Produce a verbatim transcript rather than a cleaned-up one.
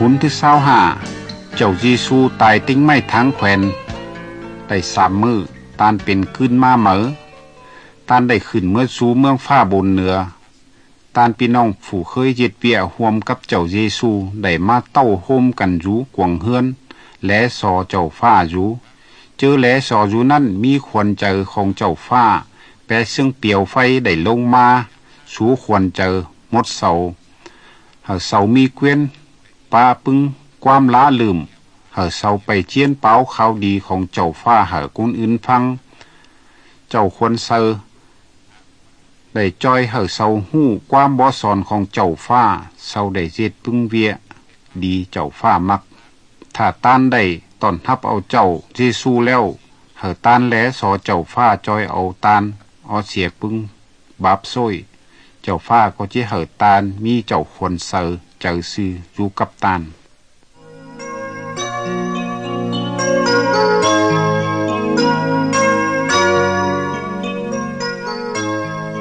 หุนที่เศร้าหาเจ้าเยซูตายติ้งไม่ทั้งแขวนได้สามมือตานเป็นขึ้นมาเหมอตานได้ขึ้นเมื่อสู่เมืองฟ้าบนเหนือตานพี่น้องผู้เคยเย็ดเปียห่วมกับเจ้าเยซูได้มาเต้าโฮมกันอยู่กวงเฮือนและสอเจ้าฟ้าอยู่เจอและสออยู่นั่นมีควรเจอของเจ้าฟ้าแปะซึ่งเปียวไฟได้ลงมาสู่ควรเจอหมดเสาหาเสามีเกวียนปาปึงความล้าลืมหาเสาไปเจียนเป้าข่าวดีของเจ้าฟ้าหาคนอื่นฟังเจ้าควรเซอได้จอยหาเสาหู้ความบ่สอนของเจ้าฟ้าเสาได้เจ็ดปึงเวียดีเจ้าฟ้ามักถ้าต้านได้ตอนทับเอาเจ้าเยซูแล้วหาต้านแลสอเจ้าฟ้าจอยเอาตานเอาเสียปึงบาปซ้อยเจ้าฟ้าก็จะเหอตานมีเจ้าควรเซอเจอซื้ออยู่กับตาน